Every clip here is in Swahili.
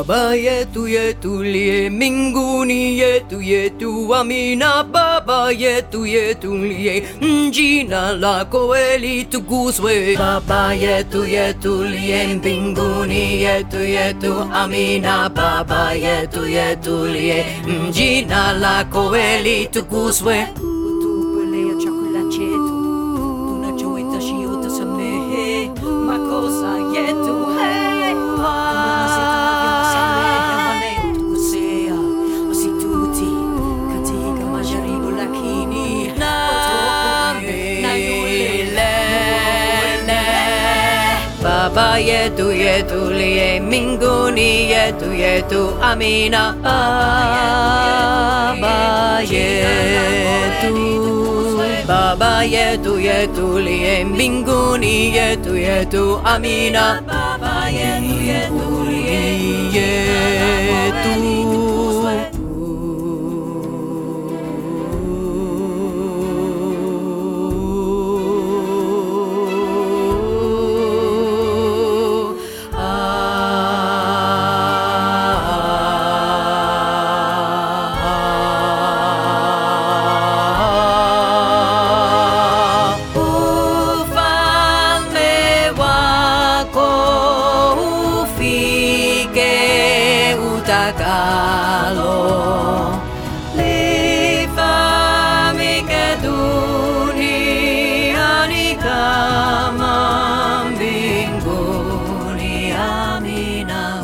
Baba yetu liye mbinguni, yetu amina. Baba yetu liye, jina lako litukuzwe. Baba yetu liye mbinguni, yetu amina. Baba yetu liye, jina lako litukuzwe. Utupe chakula chetu tunachohitaji, utusamehe makosa yetu, Baba yetu liye mbinguni, yetu amina. Baba yetu liye mbinguni, yetu amina. Baba yetu utakalo lifanyike duniani kama mbinguni. Amina.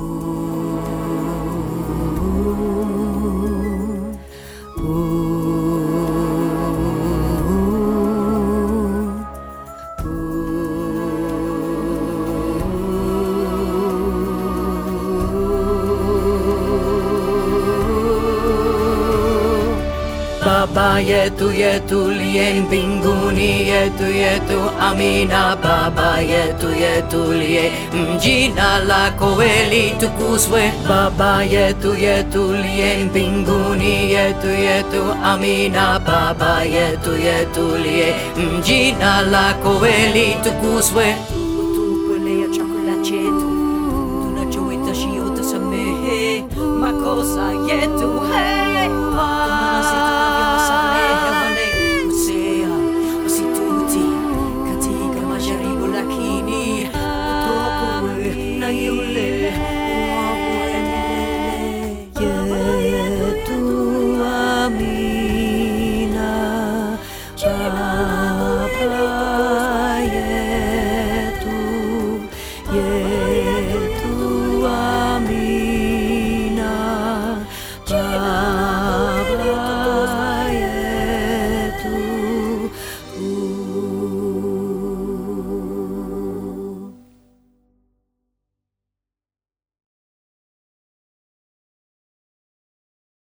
Baba yetu liye mbinguni, yetu amina. Baba yetu liye, jina lako litukuzwe. Baba yetu liye mbinguni, yetu amina. Baba yetu liye, jina lako litukuzwe. Utupe chakula chetu tunachohitaji, utusamehe makosa yetu, you